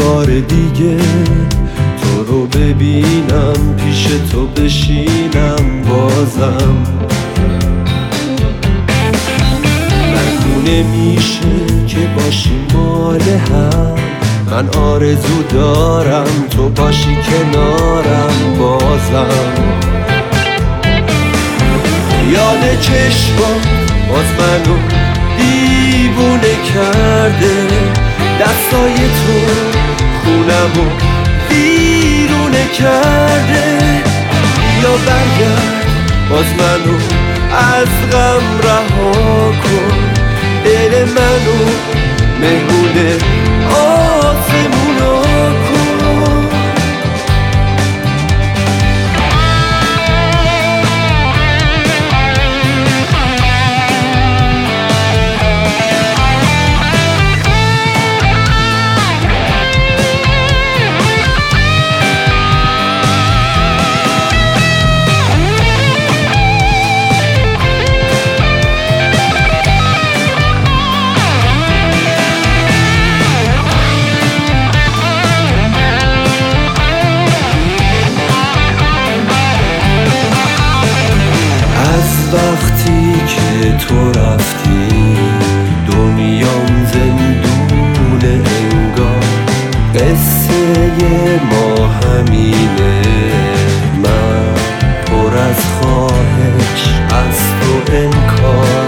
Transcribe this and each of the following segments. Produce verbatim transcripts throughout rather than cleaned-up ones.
بار دیگه تو رو ببینم، پیش تو بشینم بازم. نگونه میشه که باشی مال هم، من آرزو دارم تو باشی کنارم بازم. یاد چشمات باز منو دیوونه کرده، دستای تو خونمو ویرونه کرده. یا برگرد باز منو از غم رها کن، دل منو مهمون آسمونا کن. وقتی که تو رفتی دنیام زندونه انگار، قصه ما همینه. من پر از خواهش از تو انکار.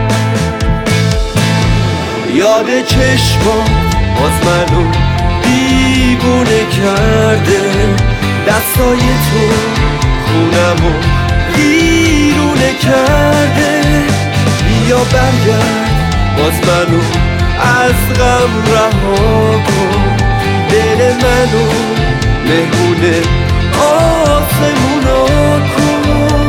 یاد چشمات باز منو دیوونه کرده، دستای تو خونمو ویرونه کرده. یا برگرد باز منو از غم رها کن، دل منو مهمون آسمونا کن.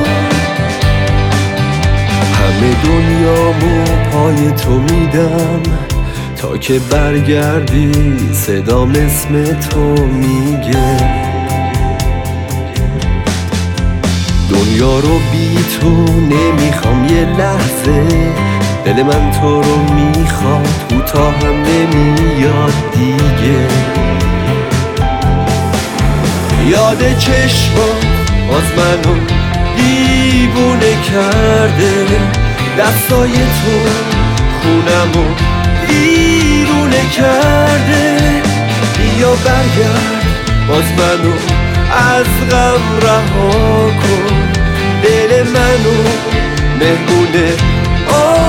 همه دنیامو پای تو میدم، تا که برگردی صدام اسم تو میگه. دنیا رو بی تو نمیخوام یه لحظه، دل من تو رو میخواد کوتاه هم نمیاد دیگه. یاد چشمات باز منو دیوونه کرده، دستای تو خونمو ویرونه کرده. بیا برگرد باز منو از غم رها کن، دل منو مهمون